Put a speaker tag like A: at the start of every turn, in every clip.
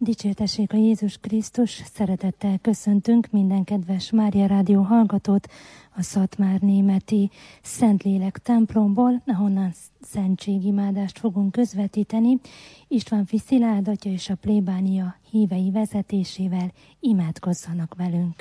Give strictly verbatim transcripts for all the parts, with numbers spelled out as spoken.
A: Dicsértessék a Jézus Krisztus, szeretettel köszöntünk minden kedves Mária Rádió hallgatót a Szatmárnémeti Szentlélek templomból, ahonnan szentségimádást fogunk közvetíteni. István Fi Szilárd atya és a plébánia hívei vezetésével imádkozzanak velünk.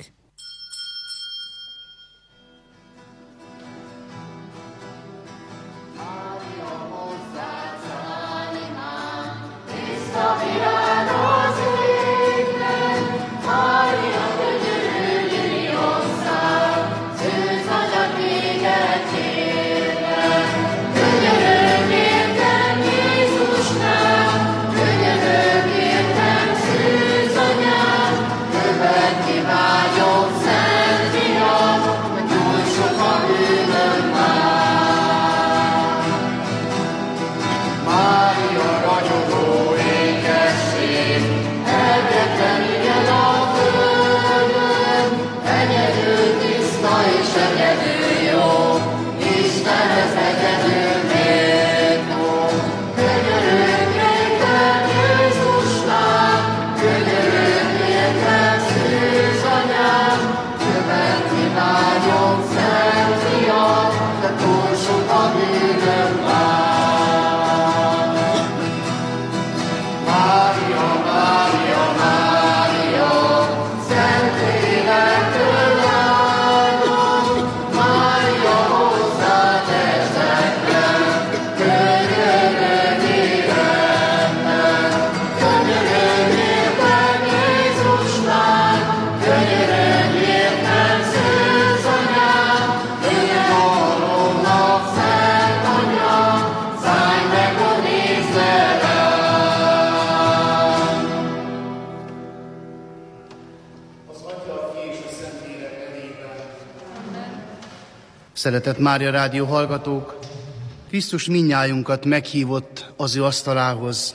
B: Szeretett Mária Rádió hallgatók, Krisztus mindnyájunkat meghívott az ő asztalához,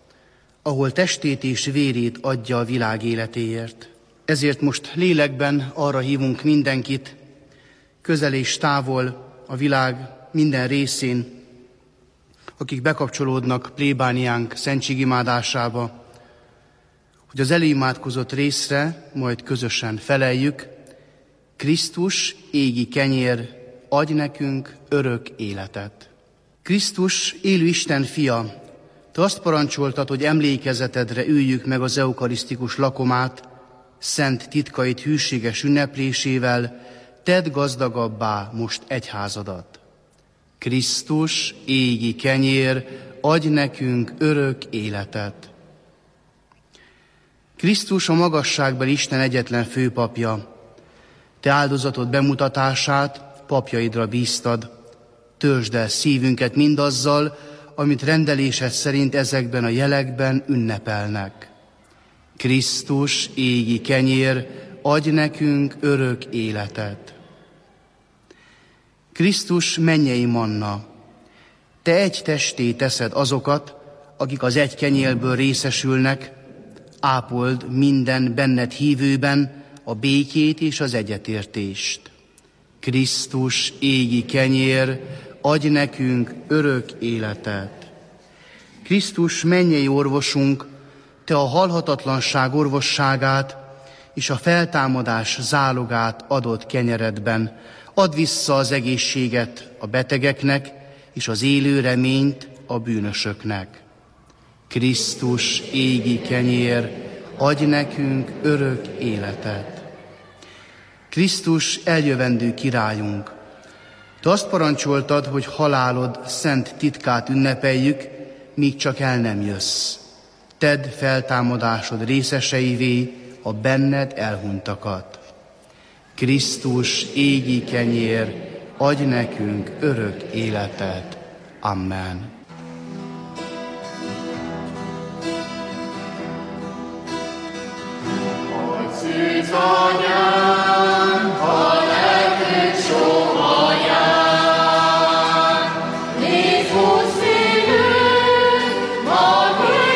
B: ahol testét és vérét adja a világ életéért. Ezért most lélekben arra hívunk mindenkit, közel és távol a világ minden részén, akik bekapcsolódnak plébániánk szentségimádásába, hogy az előimádkozott részre majd közösen feleljük: Krisztus, égi kenyér, adj nekünk örök életet. Krisztus, élő Isten fia, te azt parancsoltad, hogy emlékezetedre üljük meg az eukarisztikus lakomát, szent titkait hűséges ünneplésével, tedd gazdagabbá most egyházadat. Krisztus, égi kenyér, adj nekünk örök életet. Krisztus a magasságbeli Isten egyetlen főpapja, te áldozatod bemutatását papjaidra bíztad, töltsd el szívünket mindazzal, amit rendelésed szerint ezekben a jelekben ünnepelnek. Krisztus, égi kenyér, adj nekünk örök életet. Krisztus, mennyei manna, te egy testé teszed azokat, akik az egy kenyérből részesülnek, ápold minden benned hívőben a békét és az egyetértést. Krisztus, égi kenyér, adj nekünk örök életet. Krisztus, mennyei orvosunk, te a halhatatlanság orvosságát és a feltámadás zálogát adott kenyeredben. Add vissza az egészséget a betegeknek és az élő reményt a bűnösöknek. Krisztus, égi kenyér, adj nekünk örök életet. Krisztus, eljövendő királyunk, te azt parancsoltad, hogy halálod szent titkát ünnepeljük, míg csak el nem jössz. Tedd feltámadásod részeseivé a benned elhunytakat. Krisztus, égi kenyér, adj nekünk örök életet. Amen.
C: Anyám, ha lelkünk sohaján, nézd húsz szívünk, ma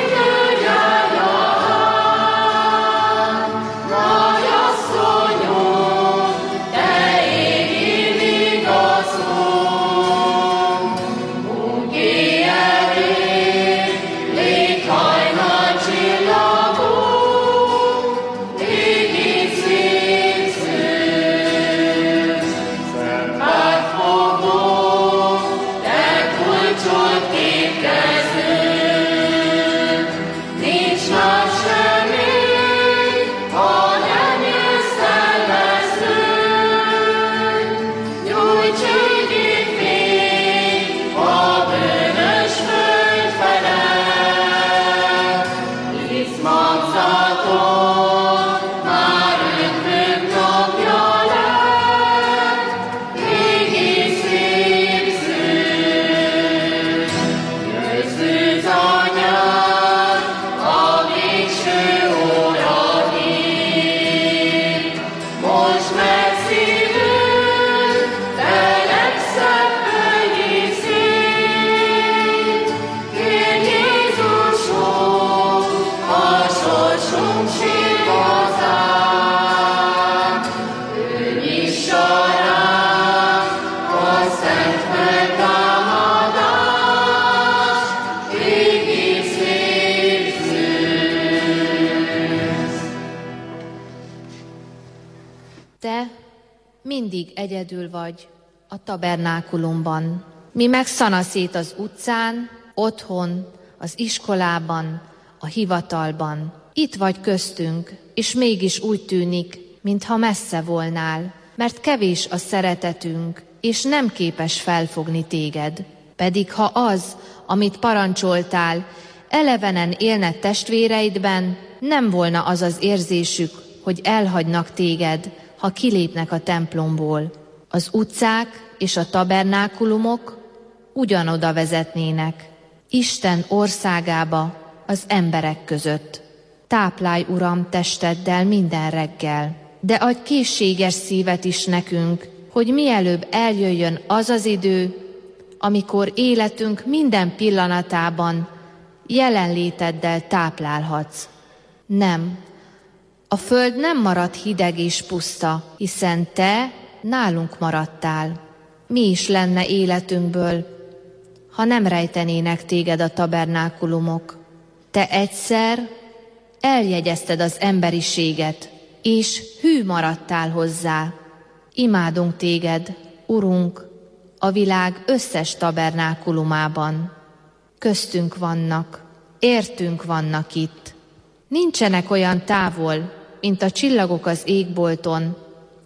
C: végkönyvjárján. Nagy asszonyom, te égi vigaszunk, munki erőd, légy hajnal csillagunk.
D: mindig egyedül vagy a tabernákulumban. Mi meg szanaszét az utcán, otthon, az iskolában, a hivatalban. Itt vagy köztünk, és mégis úgy tűnik, mintha messze volnál, mert kevés a szeretetünk, és nem képes felfogni téged. Pedig ha az, amit parancsoltál, elevenen élne testvéreidben, nem volna az az érzésük, hogy elhagynak téged, ha kilépnek a templomból. Az utcák és a tabernákulumok ugyanoda vezetnének, Isten országába, az emberek között. Táplálj, Uram, testeddel minden reggel, de adj készséges szívet is nekünk, hogy mielőbb eljöjjön az az idő, amikor életünk minden pillanatában jelenléteddel táplálhatsz. Nem, a föld nem marad hideg és puszta, hiszen te nálunk maradtál. Mi is lenne életünkből, ha nem rejtenének téged a tabernákulumok? Te egyszer eljegyezted az emberiséget, és hű maradtál hozzá. Imádunk téged, Urunk, a világ összes tabernákulumában. Köztünk vannak, értünk vannak itt. Nincsenek olyan távol, mint a csillagok az égbolton,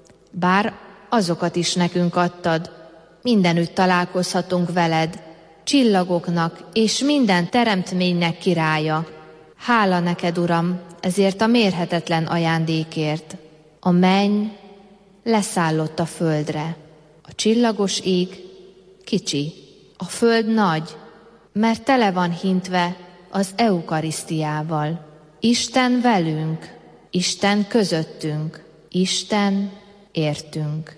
D: bár azokat is nekünk adtad, mindenütt találkozhatunk veled, csillagoknak és minden teremtménynek királya. Hála neked, Uram, ezért a mérhetetlen ajándékért. A menny leszállott a földre. A csillagos ég kicsi, a föld nagy, mert tele van hintve az eukarisztiával. Isten velünk, Isten közöttünk, Isten értünk.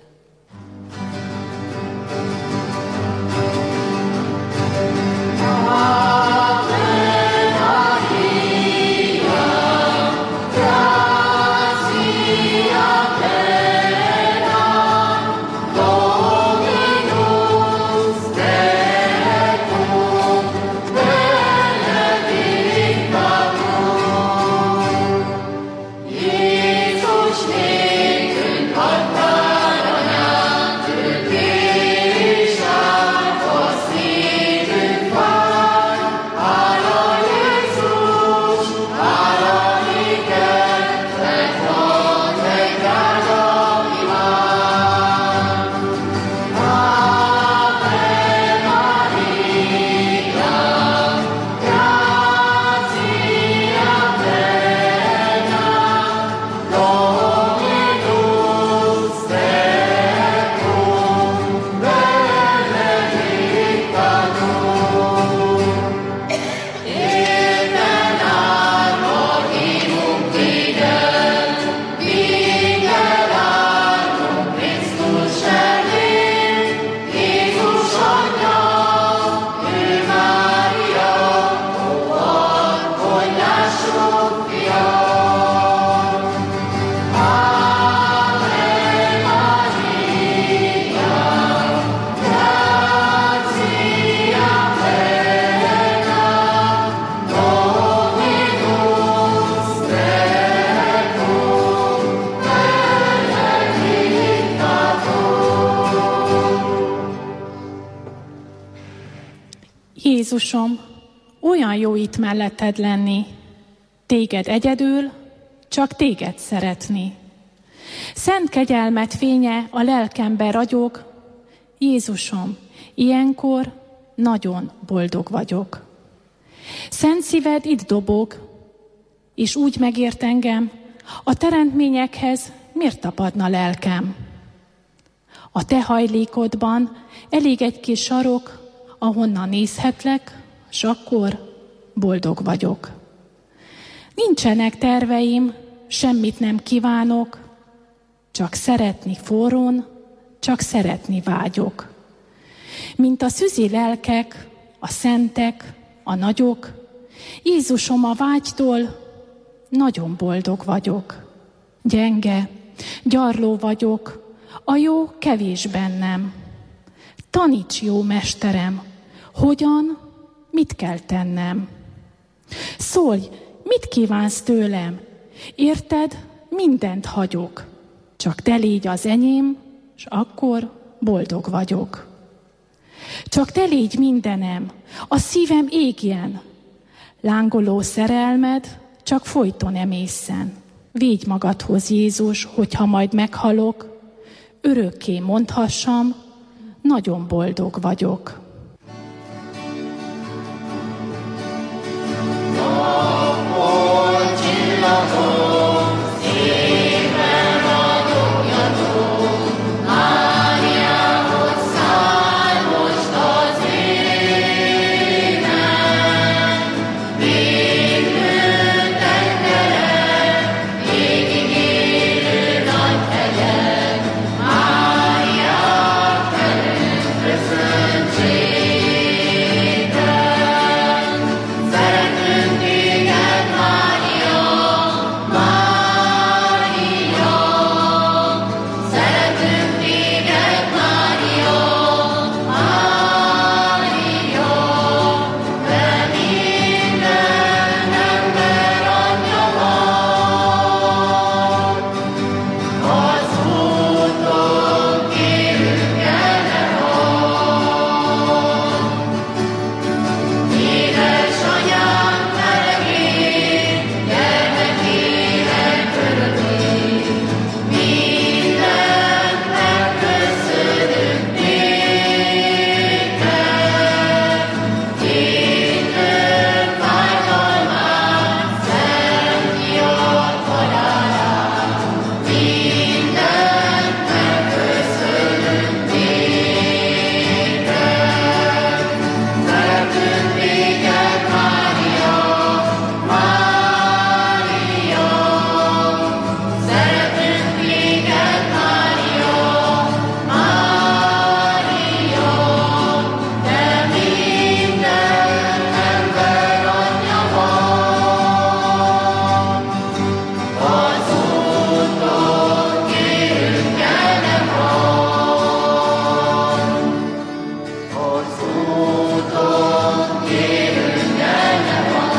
E: Jézusom, olyan jó itt melletted lenni, téged egyedül, csak téged szeretni. Szent kegyelmed fénye a lelkembe ragyog, Jézusom, ilyenkor nagyon boldog vagyok. Szent szíved itt dobog, és úgy megért engem, a teremtményekhez miért tapadna lelkem? A te hajlékodban elég egy kis sarok, ahonnan nézhetlek, s akkor boldog vagyok. Nincsenek terveim, semmit nem kívánok, csak szeretni forrón, csak szeretni vágyok. Mint a szüzi lelkek, a szentek, a nagyok, Jézusom, a vágytól nagyon boldog vagyok. Gyenge, gyarló vagyok, a jó kevés bennem. Taníts, jó mesterem, hogyan, mit kell tennem. Szólj, mit kívánsz tőlem? Érted, mindent hagyok. Csak te légy az enyém, s akkor boldog vagyok. Csak te légy mindenem, a szívem égjen. Lángoló szerelmed csak folyton emészen. Védj magadhoz, Jézus, hogyha majd meghalok, örökké mondhassam, nagyon boldog vagyok.
C: Napon csillagom, szépen ragyogjatok, Máriához szállj most az énem. Végül tengerek, végig élő nagy hegyek, Máriát velünk köszöntsétek. Szeretünk téged, Mária, Mária. Szeretünk téged, Mária, Mária. Te minden ember anyja vagy. Az úton kérünk, gyere hadd. Édesanyám melegét, gyermekélek örökét, mindent megköszönünk néked. Kétől fájdalmát, szent fiad halálát, mindent megköszönünk néked. Szeretünk téged, Mária, Mária. Szeretünk téged, Mária, Mária. Te minden ember anyja vagy. Az úton kérünk, gyere hadd. Az úton kérünk, gyere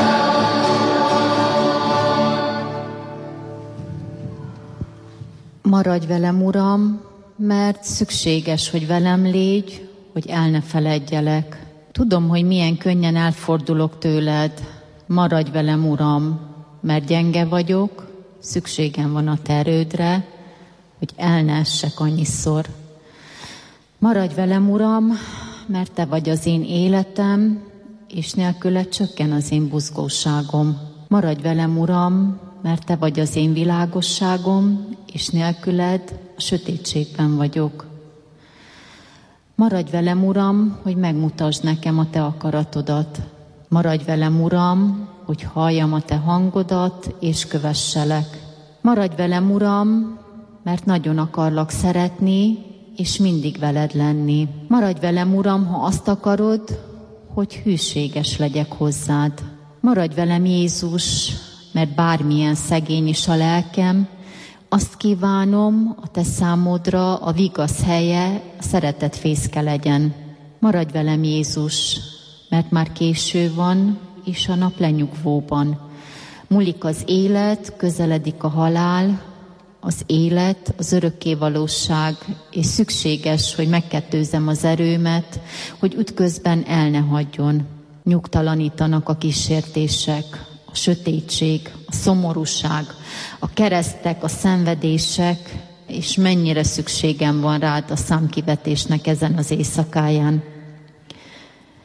F: Maradj velem, Uram, mert szükséges, hogy velem légy, hogy el ne feledjelek. Tudom, hogy milyen könnyen elfordulok tőled. Maradj velem, Uram, mert gyenge vagyok, szükségem van a te erődre, hogy el ne essek annyiszor. Maradj velem, Uram, mert te vagy az én életem, és nélküled csökken az én buzgóságom. Maradj velem, Uram, mert te vagy az én világosságom, és nélküled a sötétségben vagyok. Maradj velem, Uram, hogy megmutasd nekem a te akaratodat. Maradj velem, Uram, hogy halljam a te hangodat, és kövesselek. Maradj velem, Uram, mert nagyon akarlak szeretni, és mindig veled lenni. Maradj velem, Uram, ha azt akarod, hogy hűséges legyek hozzád. Maradj velem, Jézus, mert bármilyen szegény is a lelkem, azt kívánom, a te számodra a vigasz helye, a szeretet fészke legyen. Maradj velem, Jézus, mert már késő van, és a nap lenyugvóban. Múlik az élet, közeledik a halál, az élet, az örökké valóság, és szükséges, hogy megkettőzzem az erőmet, hogy útközben el ne hagyjon. Nyugtalanítanak a kísértések, a sötétség, a szomorúság, a keresztek, a szenvedések, és mennyire szükségem van rád a számkivetésnek ezen az éjszakáján.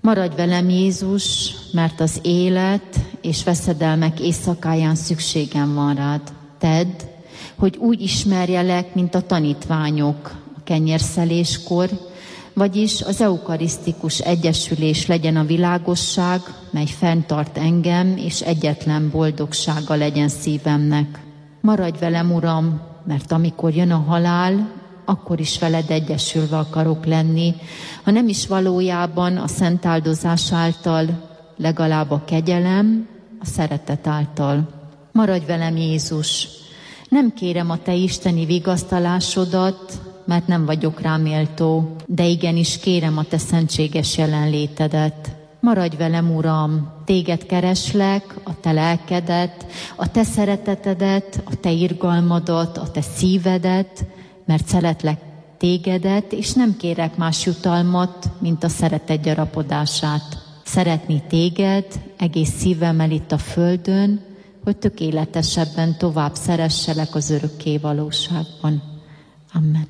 F: Maradj velem, Jézus, mert az élet és veszedelmek éjszakáján szükségem van rád. Tedd, hogy úgy ismerjelek, mint a tanítványok a kenyérszeléskor, vagyis az eukarisztikus egyesülés legyen a világosság, mely fenntart engem, és egyetlen boldogsága legyen szívemnek. Maradj velem, Uram, mert amikor jön a halál, akkor is veled egyesülve akarok lenni, ha nem is valójában a szent áldozás által, legalább a kegyelem, a szeretet által. Maradj velem, Jézus! Nem kérem a te isteni vigasztalásodat, mert nem vagyok rá méltó, de igenis kérem a te szentséges jelenlétedet. Maradj velem, Uram! Téged kereslek, a te lelkedet, a te szeretetedet, a te irgalmadat, a te szívedet, mert szeretlek tégedet, és nem kérek más jutalmat, mint a szeretet gyarapodását. Szeretni téged egész szívemmel itt a földön, hogy tökéletesebben tovább szeresselek az örökké valóságban. Amen.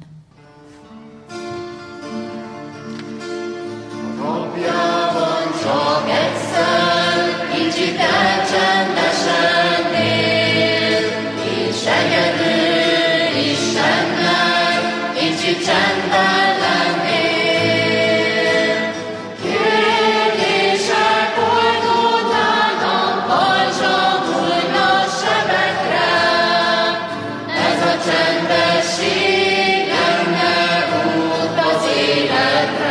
C: Napjában csak egyszer, kicsit elcsendesen él, és egyedül Istennek kicsit csendben lennél. Kérdések oldódnának, halcsan múlnak sebekre, ez a csendesség lenne út az életre.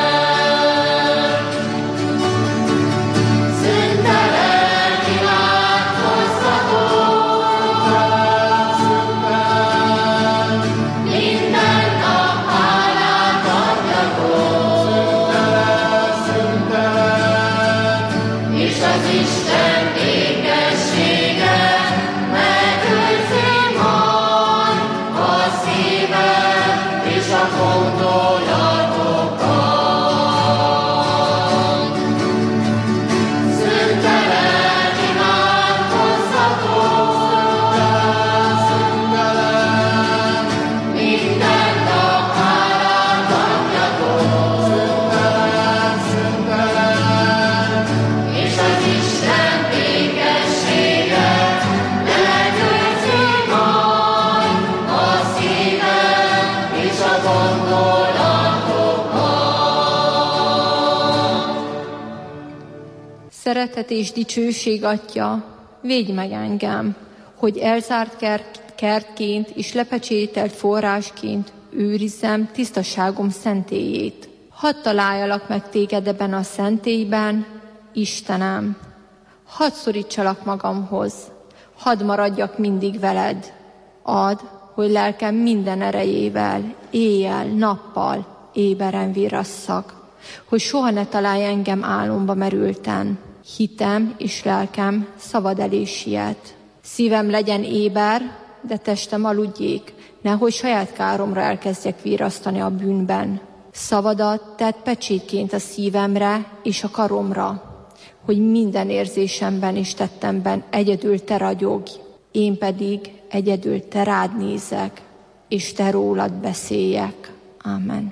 G: Szeretet és dicsőség Atya, védj meg engem, hogy elzárt kert, kertként és lepecsételt forrásként őrizzem tisztaságom szentélyét. Hadd találjalak meg téged ebben a szentélyben, Istenem. Hadd szorítsalak magamhoz, hadd maradjak mindig veled. Add, hogy lelkem minden erejével, éjjel, nappal éberen virasszak, hogy soha ne találj engem álomba merülten. Hitem és lelkem szabad elé siet. Szívem legyen éber, de testem aludjék, nehogy saját káromra elkezdjek virasztani a bűnben. Szavadat tedd pecsétként a szívemre és a karomra, hogy minden érzésemben és tettemben egyedül te ragyogj, én pedig egyedül te rád nézek, és te rólad beszéljek. Amen.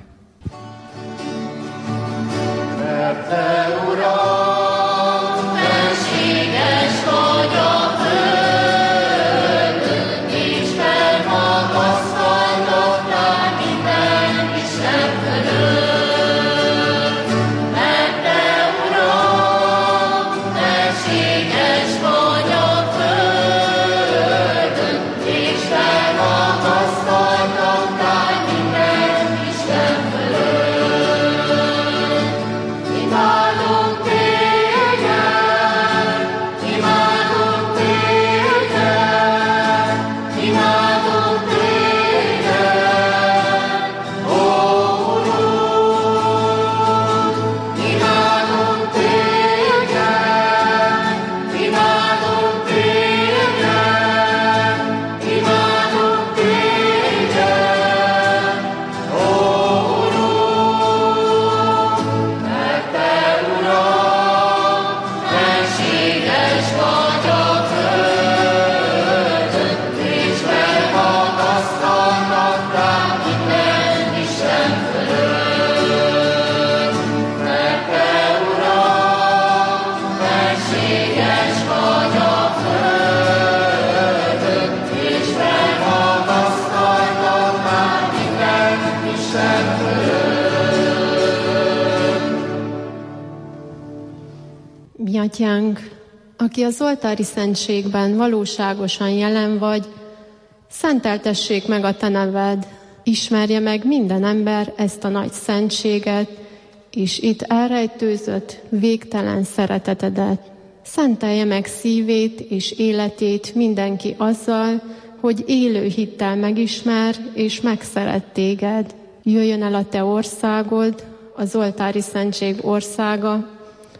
C: Mert te, Uram, fenséges vagy a földön, és felmagasztaltattál minden Isten fölött. Mert te, Uram, fenséges vagy a földön, és felmagasztaltattál minden Isten fölött. Imádom téged,
H: Atyánk, aki az oltári szentségben valóságosan jelen vagy, szenteltessék meg a te neved, ismerje meg minden ember ezt a nagy szentséget, és itt elrejtőzött végtelen szeretetedet. Szentelje meg szívét és életét mindenki azzal, hogy élő hittel megismer és megszeret téged. Jöjjön el a te országod, az oltári szentség országa,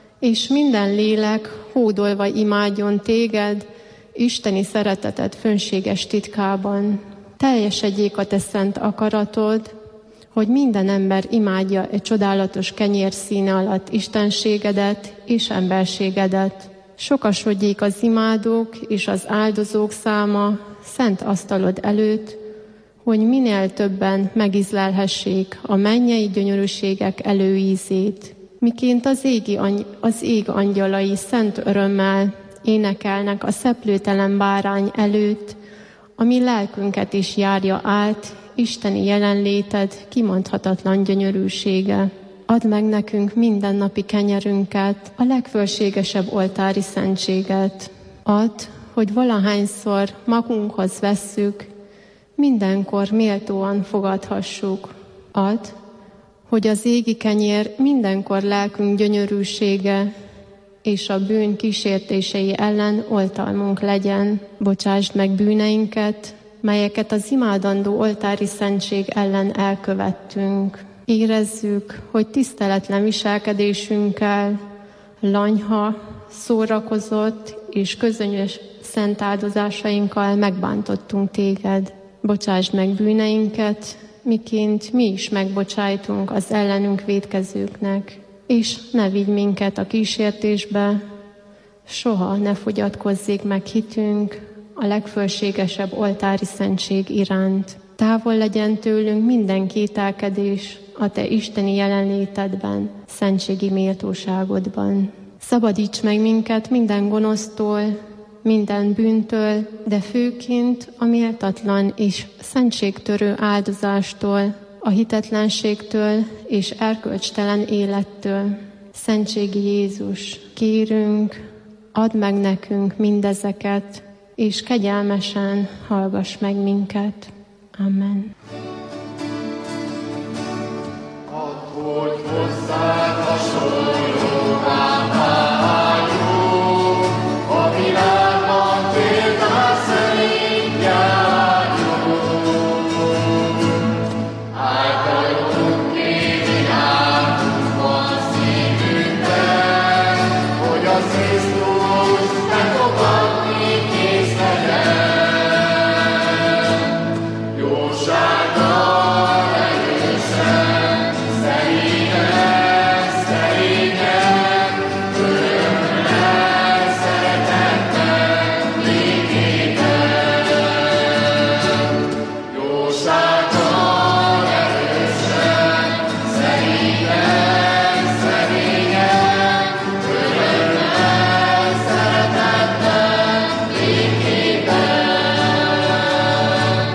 H: és minden lélek hódolva imádjon téged, isteni szereteted fönséges titkában. Teljesedjék a te szent akaratod, hogy minden ember imádja egy csodálatos kenyér színe alatt istenségedet és emberségedet. Sokasodjék az imádók és az áldozók száma szent asztalod előtt, hogy minél többen megízlelhessék a mennyei gyönyörűségek előízét. Miként az, égi, az ég angyalai szent örömmel énekelnek a szeplőtelen bárány előtt, ami lelkünket is járja át, isteni jelenléted kimondhatatlan gyönyörűsége. Add meg nekünk mindennapi kenyerünket, a legfölségesebb oltári szentséget. Add, hogy valahányszor magunkhoz vesszük, mindenkor méltóan fogadhassuk. Add, hogy az égi kenyér mindenkor lelkünk gyönyörűsége, és a bűn kísértései ellen oltalmunk legyen. Bocsásd meg bűneinket, melyeket az imádandó oltári szentség ellen elkövettünk. Érezzük, hogy tiszteletlen viselkedésünkkel, lanyha, szórakozott és közönyös szent áldozásainkkal megbántottunk téged. Bocsásd meg bűneinket, miként mi is megbocsájtunk az ellenünk vétkezőknek. És ne vigy minket a kísértésbe, soha ne fogyatkozzék meg hitünk a legfölségesebb oltári szentség iránt. Távol legyen tőlünk minden kételkedés a te isteni jelenlétedben, szentségi méltóságodban. Szabadíts meg minket minden gonosztól, minden bűntől, de főként a méltatlan és szentségtörő áldozástól, a hitetlenségtől és erkölcstelen élettől. Szentségi Jézus, kérünk, add meg nekünk mindezeket, és kegyelmesen hallgass meg minket. Amen.
C: Add, hogy hozzád hasonlóvá váljunk, a világban példát szerint járjunk. Általunk kívánkunkban szívünkben, hogy a Krisztus befogadni kész legyen. Jósággal erősen, szerényen, szerényen, örömmel, szeretettel, békében. Jósággal erősen, szerényen, szerényen, örömmel, szeretettel, békében.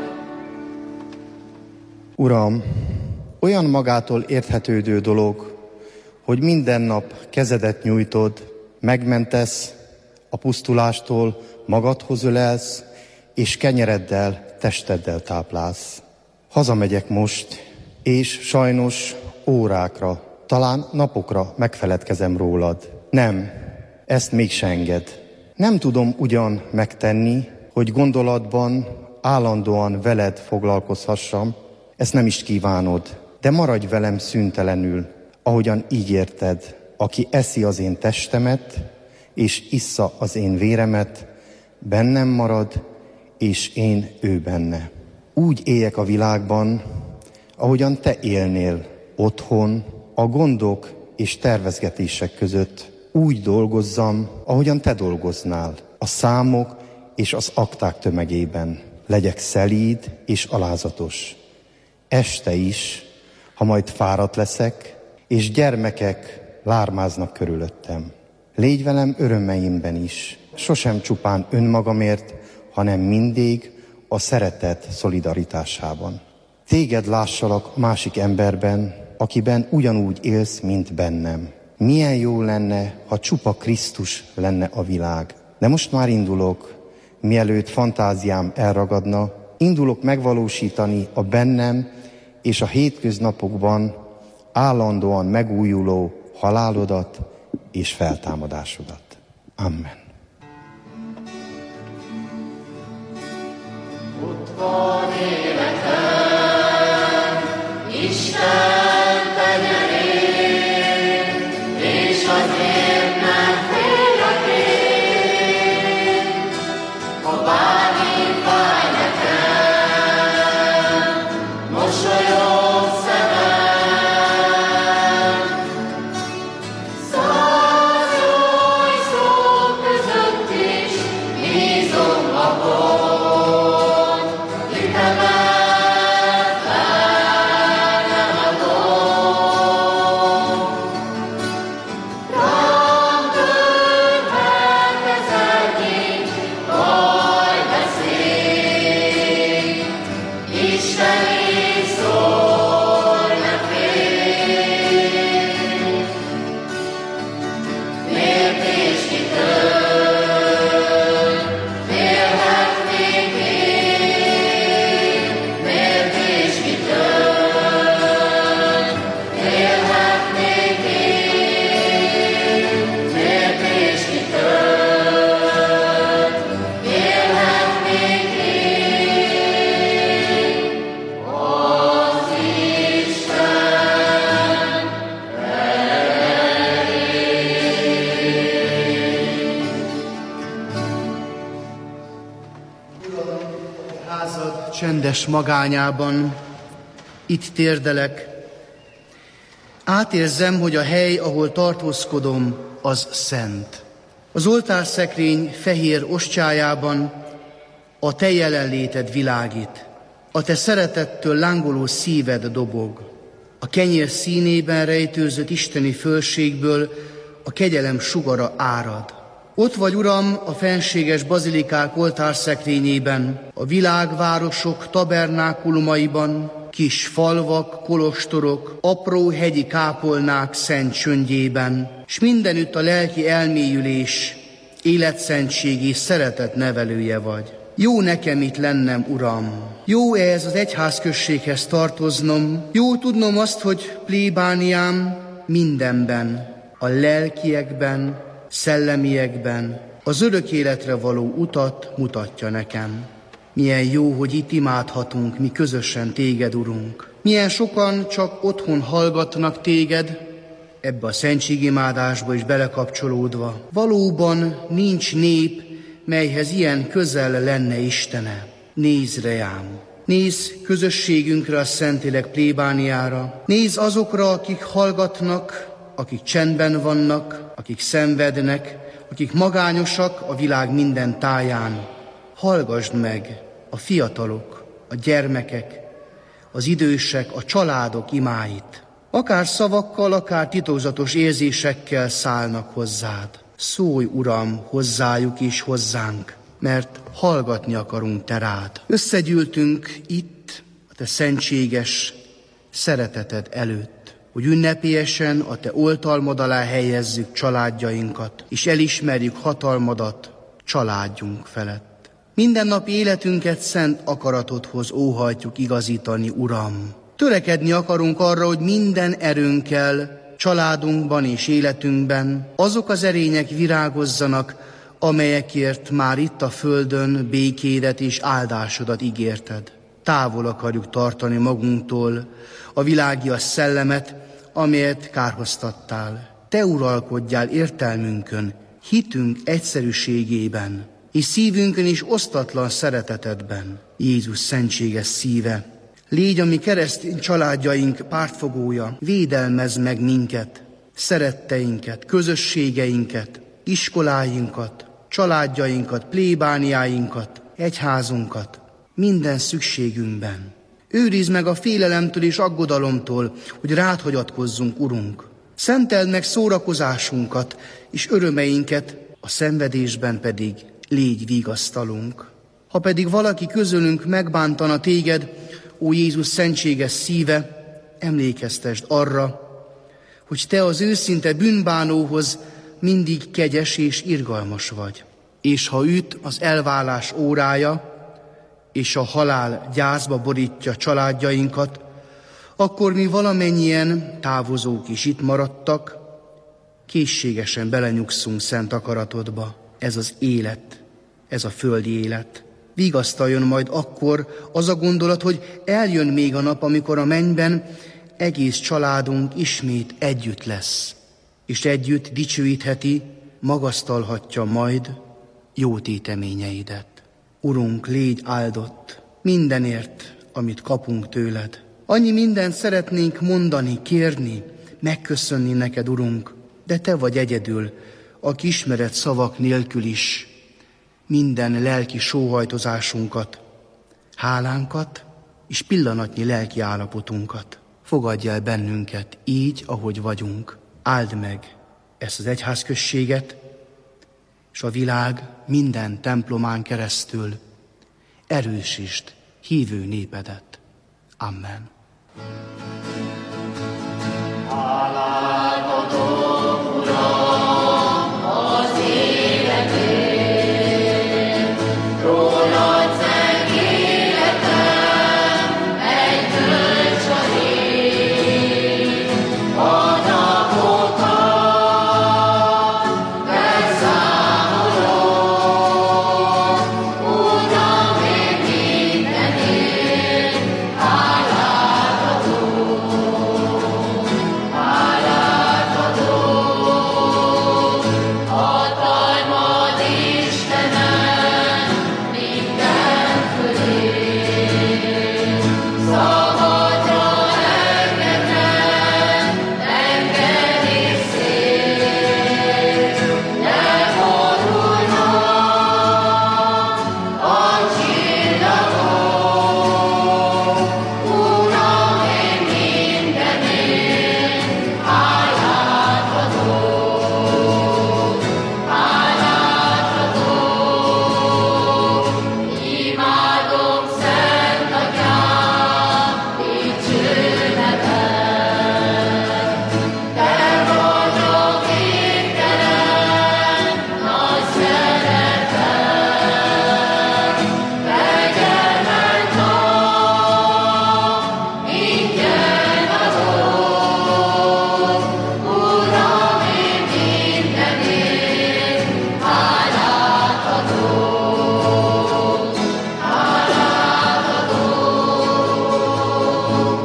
B: Uram, olyan magától érthetődő dolog, hogy minden nap kezedet nyújtod, megmentesz, a pusztulástól magadhoz ölelsz, és kenyereddel, testeddel táplálsz. Hazamegyek most, és sajnos órákra, talán napokra megfeledkezem rólad. Nem, ezt mégse enged. Nem tudom ugyan megtenni, hogy gondolatban állandóan veled foglalkozhassam, ezt nem is kívánod, de maradj velem szüntelenül, ahogyan ígérted, aki eszi az én testemet, és issza az én véremet, bennem marad, és én ő benne. Úgy éljek a világban, ahogyan te élnél, otthon, a gondok és tervezgetések között. Úgy dolgozzam, ahogyan te dolgoznál, a számok és az akták tömegében. Legyek szelíd és alázatos. Este is, ha majd fáradt leszek, és gyermekek lármáznak körülöttem. Légy velem örömeimben is, sosem csupán önmagamért, hanem mindig a szeretet szolidaritásában. Téged lássalak másik emberben, akiben ugyanúgy élsz, mint bennem. Milyen jó lenne, ha csupa Krisztus lenne a világ. De most már indulok, mielőtt fantáziám elragadna, indulok megvalósítani a bennem és a hétköznapokban állandóan megújuló halálodat és feltámadásodat. Amen.
C: Ott van életem, Isten tenyerén, és azért nem félek én, ha bármi fáj nekem, mosolyog szemem. Száz oly szó között is bízom abban, hitemet fel nem adom. Rám törhet ezernyi bajbeszéd, Isten így szól ne félj. Miért is kitör, félhetnék én, miért is kitör, félhetnék én, miért is kitör, félhetnék én, az Isten
I: Házad csendes magányában, itt térdelek. Átérzem, hogy a hely, ahol tartózkodom, az szent. Az oltárszekrény fehér ostjájában a te jelenléted világít. A te szeretettől lángoló szíved dobog. A kenyér színében rejtőzött isteni fölségből a kegyelem sugara árad. Ott vagy, Uram, a fenséges bazilikák oltárszekrényében, a világvárosok tabernákulumaiban, kis falvak, kolostorok, apró hegyi kápolnák szent csöndjében, s mindenütt a lelki elmélyülés, életszentség és szeretet nevelője vagy. Jó nekem itt lennem, Uram. Jó ehhez az egyházközséghez tartoznom. Jó tudnom azt, hogy plébániám mindenben, a lelkiekben, szellemiekben, az örök életre való utat mutatja nekem. Milyen jó, hogy itt imádhatunk mi közösen téged, Urunk. Milyen sokan csak otthon hallgatnak téged, ebbe a szentségimádásba is belekapcsolódva. Valóban nincs nép, melyhez ilyen közel lenne Istene. Nézz reám! Nézz közösségünkre, a Szentlélek plébániára. Nézz azokra, akik hallgatnak, akik csendben vannak, akik szenvednek, akik magányosak a világ minden táján. Hallgasd meg a fiatalok, a gyermekek, az idősek, a családok imáit. Akár szavakkal, akár titokzatos érzésekkel szállnak hozzád. Szólj, Uram, hozzájuk és hozzánk, mert hallgatni akarunk te rád. Összegyűltünk itt a te szentséges szereteted előtt, hogy ünnepélyesen a te oltalmad alá helyezzük családjainkat, és elismerjük hatalmadat családjunk felett. Mindennapi életünket szent akaratodhoz óhajtjuk igazítani, Uram. Törekedni akarunk arra, hogy minden erőnkkel, családunkban és életünkben azok az erények virágozzanak, amelyekért már itt a földön békédet és áldásodat ígérted. Távol akarjuk tartani magunktól a világias szellemet, amelyet kárhoztattál. Te uralkodjál értelmünkön, hitünk egyszerűségében, és szívünkön is osztatlan szeretetedben. Jézus szentséges szíve, légy a mi keresztény családjaink pártfogója, védelmezz meg minket, szeretteinket, közösségeinket, iskoláinkat, családjainkat, plébániáinkat, egyházunkat, minden szükségünkben. Őrizd meg a félelemtől és aggodalomtól, hogy rád hagyatkozzunk, Urunk. Szenteld meg szórakozásunkat és örömeinket, a szenvedésben pedig légy vigasztalunk. Ha pedig valaki közülünk megbántana téged, ó Jézus szentséges szíve, emlékeztesd arra, hogy te az őszinte bűnbánóhoz mindig kegyes és irgalmas vagy. És ha üt az elválás órája, és a halál gyászba borítja családjainkat, akkor mi valamennyien távozók is itt maradtak, készségesen belenyugszunk szent akaratodba. Ez az élet, ez a földi élet. Vigasztaljon majd akkor az a gondolat, hogy eljön még a nap, amikor a mennyben egész családunk ismét együtt lesz, és együtt dicsőítheti, magasztalhatja majd jó téteményeidet. Urunk, légy áldott mindenért, amit kapunk tőled. Annyi mindent szeretnénk mondani, kérni, megköszönni neked, Urunk, de te vagy egyedül, aki ismered szavak nélkül is minden lelki sóhajtozásunkat, hálánkat és pillanatnyi lelki állapotunkat. Fogadj el bennünket így, ahogy vagyunk. Áld meg ezt az egyházközséget, és a világ minden templomán keresztül erősítsd hívő népedet. Amen.
C: Hálálkodom, Uram, az életért, rólad szent életem, egy bölcs a rég, a napokat beszámolom, Uram, én mindenért hálát adom, hálát adom, hatalmad Istenem, minden fölé, szabadra engedem, tengerészét, ne borulnak a csillagok, Uram, én mindenért hálát adom, hálát adom, imádom szent Atyám, dicső neved, te vagy a végtelen, nagy szeretet, kegyelmed nagy, ingyen adod, Uram, én mindenért hálát adom, hálát adom.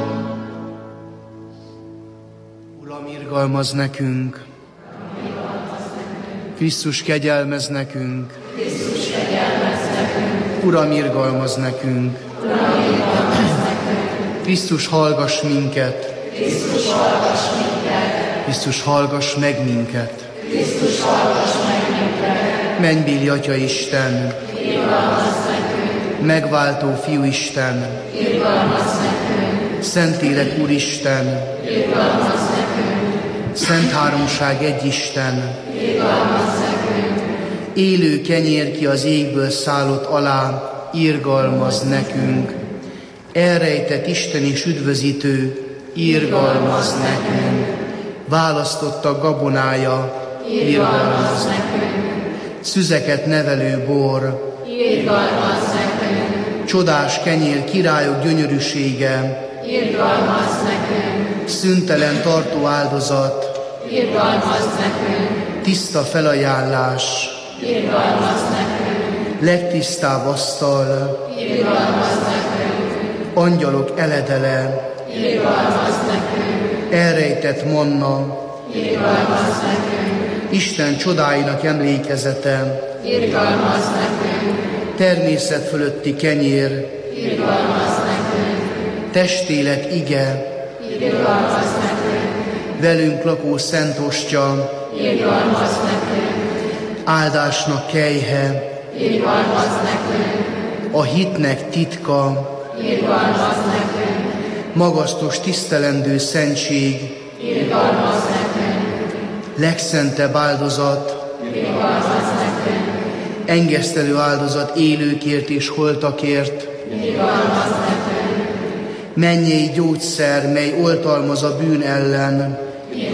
I: Uram, irgalmaz nekünk, Krisztus kegyelmez nekünk, Uram, irgalmaz nekünk, Krisztus hallgass minket, Krisztus hallgass meg minket, Mennybéli Atya Isten, megváltó Fiú Isten, Szentlélek Úristen, Szent Háromság egy Isten, élő kenyér, ki az égből szállott alá, irgalmaz nekünk. Elrejtett Isten és üdvözítő, irgalmaz nekünk. Választotta gabonája, irgalmaz nekünk. Szüzeket nevelő bor,
C: Irgalmaz nekünk,
I: csodás kenyér, királyok gyönyörűsége,
C: irgalmaz nekünk,
I: szüntelen tartó áldozat,
C: irgalmaz nekünk,
I: tiszta felajánlás,
C: irgalmaz nekünk,
I: legtisztább asztal,
C: irgalmaz nekünk,
I: angyalok eledele,
C: irgalmaz nekünk,
I: elrejtett manna,
C: irgalmaz nekünk,
I: Isten csodáinak emlékezete,
C: irgalmaz nekünk,
I: természet fölötti kenyér,
C: irgalmaz nekünk,
I: testélet ige,
C: irgalmaz nekünk,
I: velünk lakó szent ostya,
C: irgalmaz nekünk,
I: áldásnak kelyhe,
C: irgalmaz nekünk,
I: a hitnek titka,
C: irgalmaz nekünk,
I: magasztos tisztelendő szentség,
C: irgalmaz nekünk,
I: legszentebb áldozat,
C: irgalmaz nekünk,
I: engesztelő áldozat élőkért és holtakért,
C: irgalmaz nekünk,
I: mennyei gyógyszer, mely oltalmaz a bűn ellen,
C: irgalmaz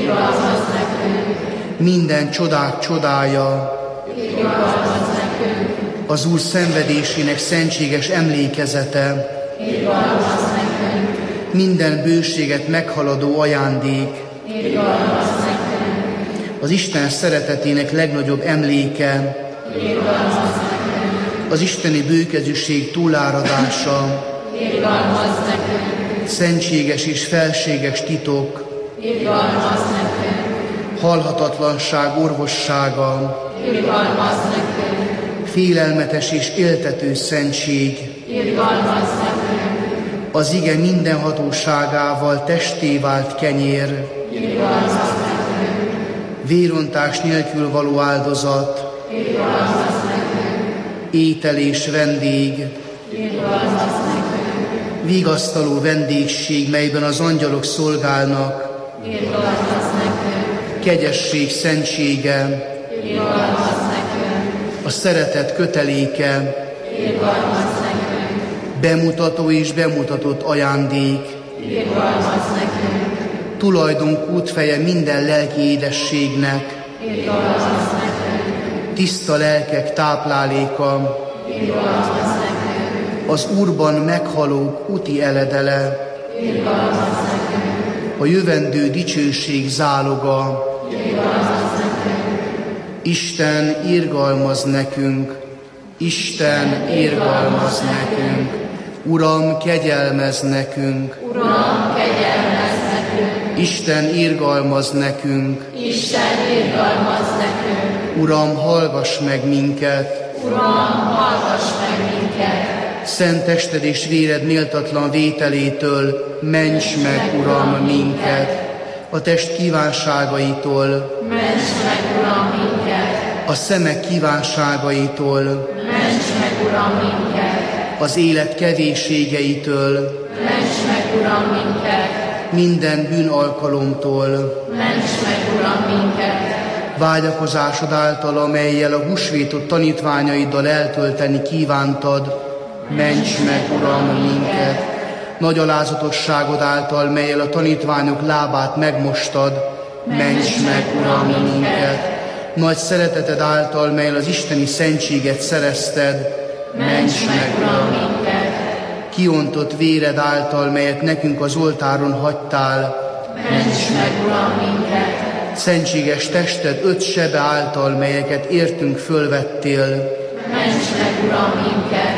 C: Irgalmazz nekünk.
I: Minden csodák csodája,
C: Irgalmazz nekünk.
I: az Úr szenvedésének szentséges emlékezete,
C: Irgalmazz nekünk.
I: minden bőséget meghaladó ajándék,
C: Irgalmazz nekünk.
I: az Isten szeretetének legnagyobb emléke,
C: Irgalmazz nekünk.
I: az isteni bőkezűség túláradása,
C: Irgalmazz nekünk.
I: szentséges és felséges titok,
C: Irgalmazz nekünk.
I: halhatatlanság orvossága,
C: Irgalmazz nekünk.
I: félelmetes és éltető szentség,
C: Irgalmazz nekünk.
I: az ige minden hatóságával testé vált kenyér,
C: Irgalmazz nekünk.
I: vérontás nélkül való áldozat,
C: Irgalmazz nekünk.
I: étel és vendég,
C: Irgalmazz nekünk.
I: vigasztaló vendégség, melyben az angyalok szolgálnak,
C: Irgalmazz nekünk.
I: kegyesség szentsége,
C: Irgalmazz nekünk.
I: a szeretet köteléke,
C: Irgalmazz nekünk.
I: bemutató és bemutatott ajándék,
C: Irgalmazz nekünk.
I: tulajdon útfeje minden lelki édességnek,
C: Irgalmazz nekünk.
I: tiszta lelkek tápláléka,
C: Irgalmazz nekünk.
I: az Úrban meghalók úti eledele,
C: Irgalmazz nekünk.
I: a jövendő dicsőség záloga.
C: Irgalmazz nekünk.
I: Isten irgalmaz nekünk, Isten irgalmaz nekünk, Uram, kegyelmez nekünk,
C: Uram, kegyelmezz nekünk.
I: Isten irgalmaz nekünk,
C: Isten irgalmazz nekünk.
I: Uram, hallgass meg minket,
C: Uram, hallgass meg minket.
I: szent tested és véred méltatlan vételétől ments meg, Uram, minket, a test kívánságaitól,
C: Ments meg, Uram, minket.
I: a szemek kívánságaitól,
C: Ments meg, Uram, minket.
I: az élet kevésségeitől,
C: Ments meg, Uram, minket.
I: minden bűnalkalomtól,
C: Ments meg, Uram, minket.
I: vágyakozásod által, amellyel a húsvétot tanítványaiddal eltölteni kívántad, ments meg, Uram, minket. Nagy alázatosságod által, melyel a tanítványok lábát megmostad, ments meg, Uram, minket. Nagy szereteted által, melyel az isteni szentséget szerezted, ments meg, Uram,
C: minket.
I: Kiontott véred által, melyet nekünk az oltáron hagytál,
C: Ments meg, Uram, minket.
I: szentséges tested öt sebe által, melyeket értünk fölvettél,
C: Ments meg, Uram, minket.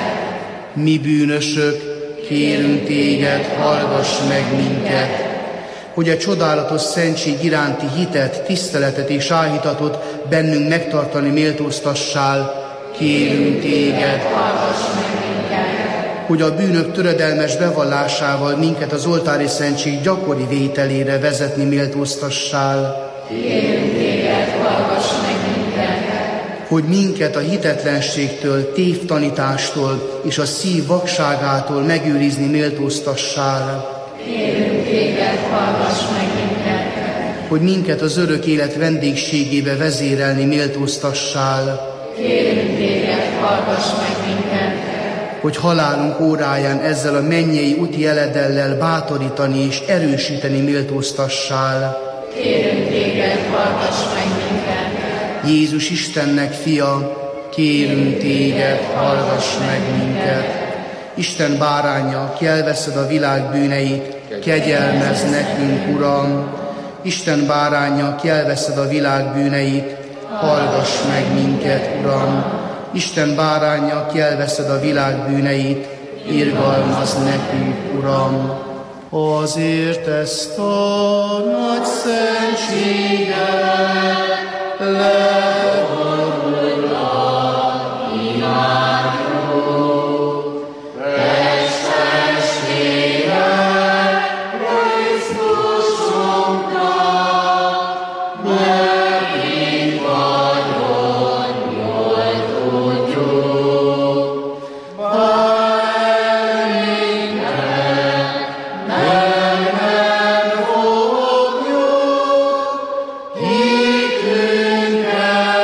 I: mi bűnösök, kérünk téged, hallgass meg minket, hogy a csodálatos szentség iránti hitet, tiszteletet és áhítatot bennünk megtartani méltóztassál, kérünk téged,
C: Hallgass meg minket.
I: hogy a bűnök töredelmes bevallásával minket az oltári szentség gyakori vételére vezetni méltóztassál,
C: Kérünk téged, hallgass meg minket.
I: hogy minket a hitetlenségtől, tévtanítástól és a szív vakságától megőrizni méltóztassál,
C: Kérünk téged, hallgass meg minket.
I: hogy minket az örök élet vendégségébe vezérelni méltóztassál,
C: Kérünk téged, hallgass meg minket.
I: hogy halálunk óráján ezzel a mennyei úti eledellel bátorítani és erősíteni méltóztassál.
C: Kérünk téged, hallgass meg minket.
I: Jézus Istennek fia, kérünk téged, hallgass meg minket. Isten báránja, aki elveszed a világ bűneit, kegyelmezz nekünk, Uram. Isten báránja, aki elveszed a világ bűneit, hallgass meg minket, Uram. Isten báránja, aki elveszed a világ bűneit, irgalmazz nekünk, Uram. Azért ezt a nagy szentséget leborulva imádjuk. Testességet Krisztusunknak megint vagyon jól tudjuk. Bár minket meg nem fogjuk, hitünket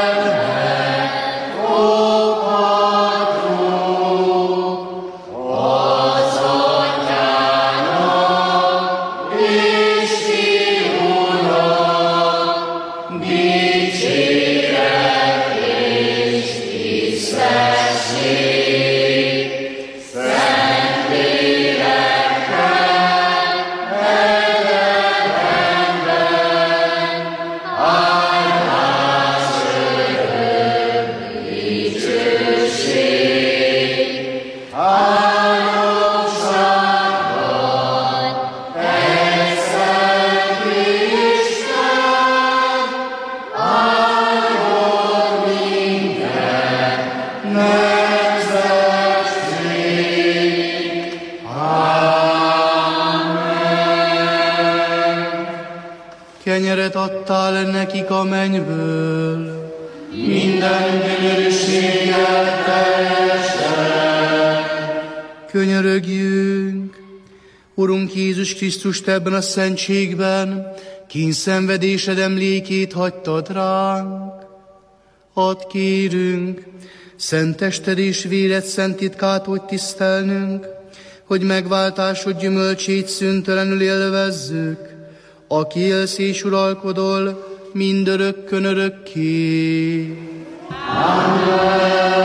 I: Kenyeret adtál nekik a mennyből, minden gyönyörűséggel teljesen. Könyörögjünk, Urunk Jézus Krisztus, te ebben a szentségben kínszenvedésed emlékét hagytad ránk. Add kérünk, szent tested és véred szent titkát úgy tisztelnünk, hogy megváltásod gyümölcsét szüntelenül élvezzük, aki élsz és uralkodol mindörökkön örökké. Amen.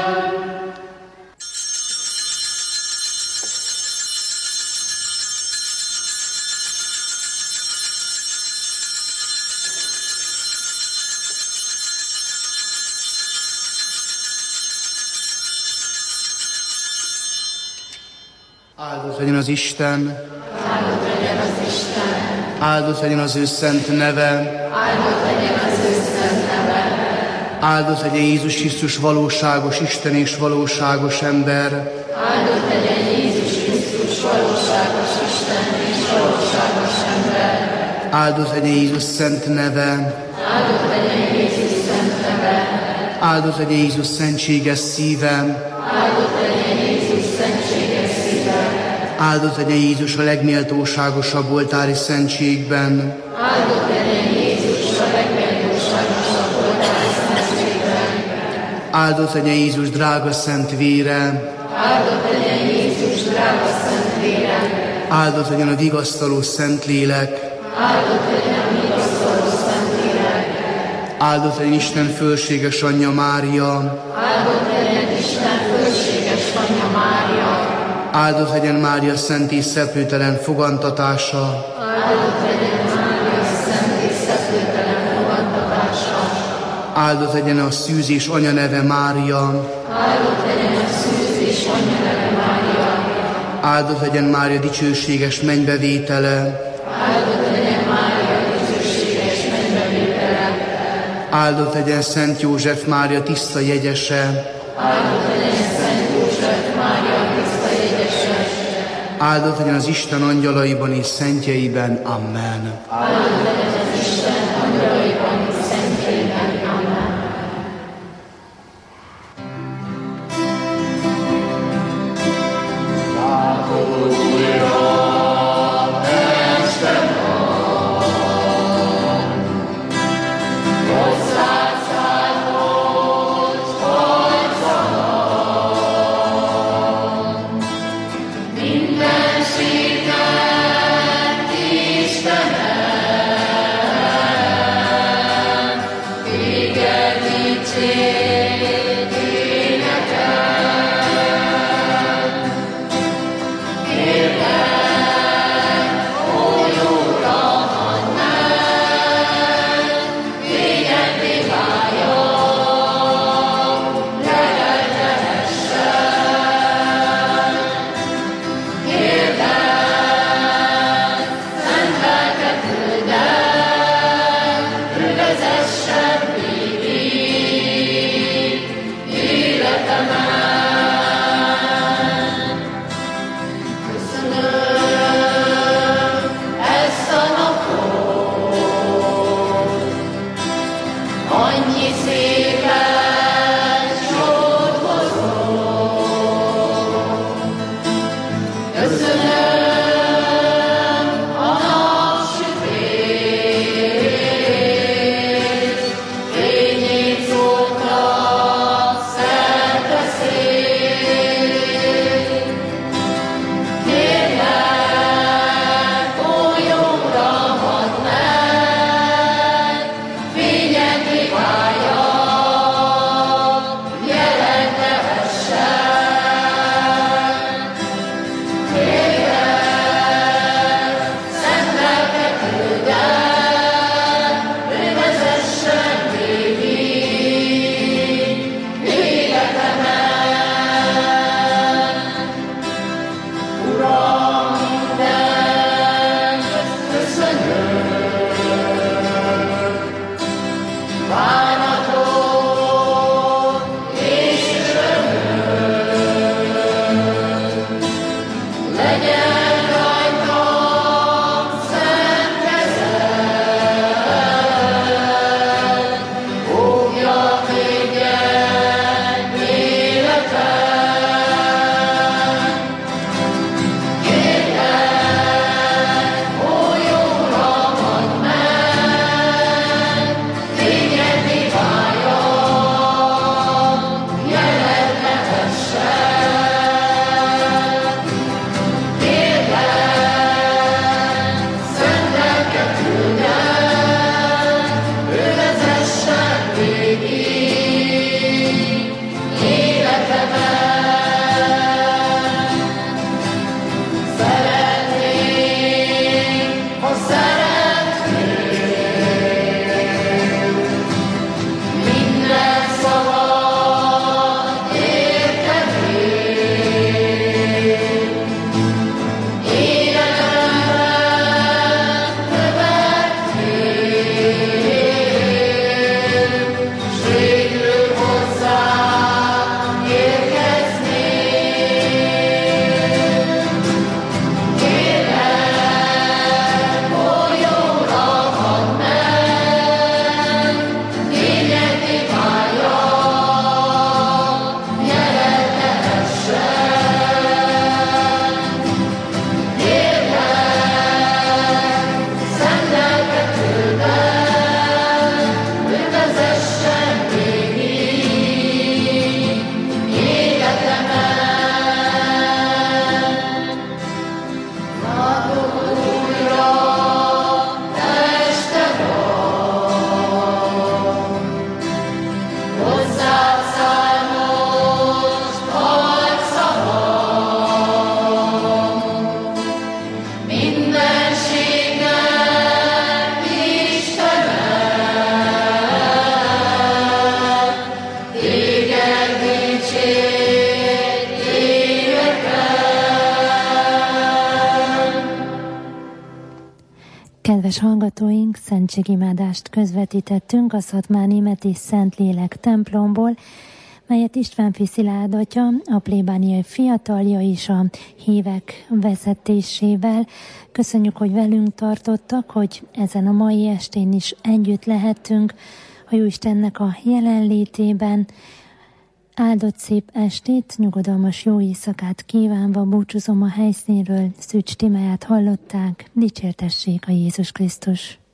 I: Áldott legyen az Isten,
C: áldott legyen az Isten,
I: áldott legyen az ő szent neve,
C: áldott legyen az ő szent neve,
I: áldott legyen Jézus Krisztus valóságos Isten és valóságos ember,
C: áldott legyen Jézus Krisztus valóságos Isten és valóságos ember,
I: áldott legyen Jézus szent neve,
C: áldott legyen Jézus szent neve,
I: áldott legyen Jézus szentséges szíve,
C: áldott legyen Jézus szentséges szíve,
I: áldott legyen Jézus a legméltóságosabb oltári szentségben,
C: áldott legyen Jézus a legméltóságosabb oltári szentségben,
I: áldott legyen Jézus drága szent vére,
C: áldott legyen Jézus drága szent vére,
I: áldott legyen a vigasztaló Szentlélek,
C: áldott legyen a vigasztaló Szentlélek,
I: áldott legyen Isten fölséges anyja Mária,
C: áldott legyen Isten fölséges anyja Mária,
I: áldott legyen Mária szent és szeplőtelen fogantatása,
C: áldott legyen Mária szent és szeplőtelen fogantatása,
I: áldott legyen a szűzés anya neve Mária,
C: áldott legyen a szűzés anya neve Mária,
I: áldott legyen Mária dicsőséges mennybevétele,
C: áldott legyen Mária dicsőséges mennybevétele,
I: áldott legyen Szent József Mária tiszta jegyese,
C: áldott legyen Szent József Mária tiszta jegyese,
I: áldott legyen az Isten angyalaiban és szentjeiben. Amen.
C: áldott legyen az Isten angyalaiban és szentjeiben. Amen. Mindenségnek Istenem,
A: Kedves hallgatóink, szentségimádást közvetítettünk a Szatmárnémeti Szentlélek templomból, melyet Istvánffy Szilárd atya, a plébániai fiatalja és a hívek vezetésével. Köszönjük, hogy velünk tartottak, hogy ezen a mai estén is együtt lehetünk a Jóistennek a jelenlétében. Áldott szép estét, nyugodalmas jó éjszakát kívánva búcsúzom a helyszínről. Szűcs Timáját hallották, dicsértessék a Jézus Krisztus!